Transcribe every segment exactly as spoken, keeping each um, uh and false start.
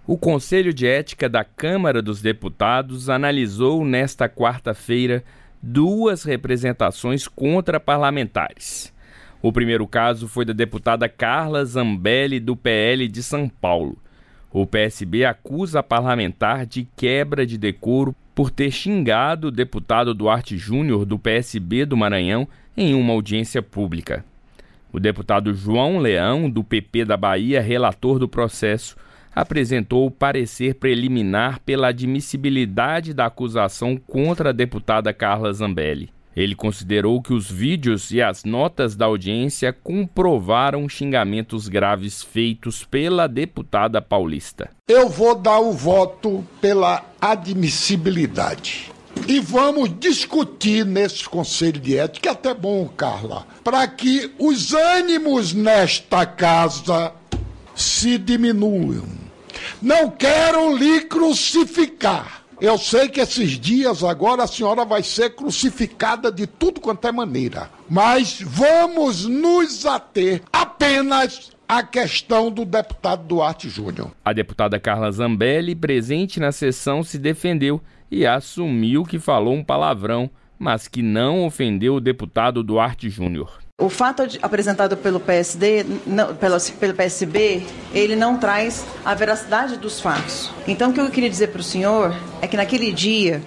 O Conselho de Ética da Câmara dos Deputados analisou nesta quarta-feira duas representações contra parlamentares. O primeiro caso foi da deputada Carla Zambelli, do P L de São Paulo. O P S B acusa a parlamentar de quebra de decoro por ter xingado o deputado Duarte Júnior, do P S B do Maranhão, em uma audiência pública. O deputado João Leão, do P P da Bahia, relator do processo, apresentou o parecer preliminar pela admissibilidade da acusação contra a deputada Carla Zambelli. Ele considerou que os vídeos e as notas da audiência comprovaram xingamentos graves feitos pela deputada paulista. Eu vou dar o voto pela admissibilidade. E vamos discutir nesse Conselho de Ética, que é até bom, Carla, para que os ânimos nesta casa se diminuam. Não quero lhe crucificar. Eu sei que esses dias agora a senhora vai ser crucificada de tudo quanto é maneira. Mas vamos nos ater apenas à questão do deputado Duarte Júnior. A deputada Carla Zambelli, presente na sessão, se defendeu e assumiu que falou um palavrão, mas que não ofendeu o deputado Duarte Júnior. O fato de, apresentado pelo P S D, não, pelo, pelo P S B, ele não traz a veracidade dos fatos. Então, o que eu queria dizer para o senhor é que naquele dia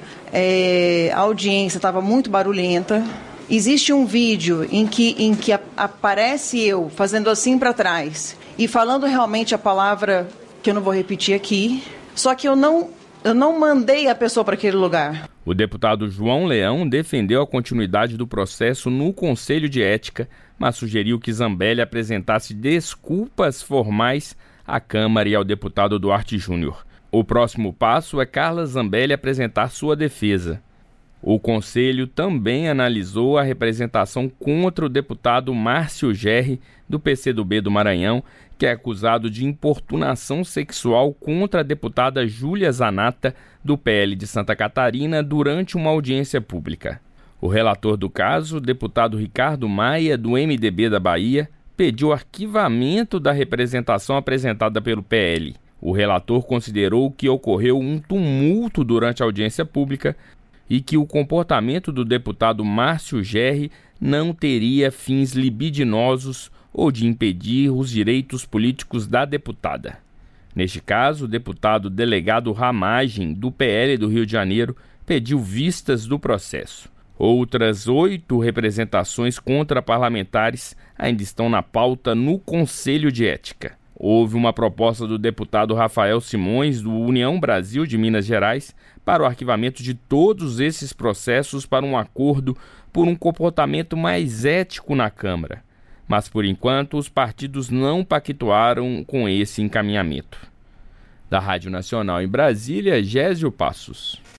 é, a audiência estava muito barulhenta. Existe um vídeo em que, em que a, aparece eu fazendo assim para trás e falando realmente a palavra que eu não vou repetir aqui, só que eu não... Eu não mandei a pessoa para aquele lugar. O deputado João Leão defendeu a continuidade do processo no Conselho de Ética, mas sugeriu que Zambelli apresentasse desculpas formais à Câmara e ao deputado Duarte Júnior. O próximo passo é Carla Zambelli apresentar sua defesa. O Conselho também analisou a representação contra o deputado Márcio Gerri, do P C do B do Maranhão, que é acusado de importunação sexual contra a deputada Júlia Zanata, do P L de Santa Catarina, durante uma audiência pública. O relator do caso, o deputado Ricardo Maia, do M D B da Bahia, pediu arquivamento da representação apresentada pelo P L. O relator considerou que ocorreu um tumulto durante a audiência pública e que o comportamento do deputado Márcio Gerri não teria fins libidinosos ou de impedir os direitos políticos da deputada. Neste caso, o deputado delegado Ramagem, do P L do Rio de Janeiro, pediu vistas do processo. Outras oito representações contra parlamentares ainda estão na pauta no Conselho de Ética. Houve uma proposta do deputado Rafael Simões, do União Brasil de Minas Gerais, para o arquivamento de todos esses processos para um acordo por um comportamento mais ético na Câmara. Mas, por enquanto, os partidos não pactuaram com esse encaminhamento. Da Rádio Nacional em Brasília, Gésio Passos.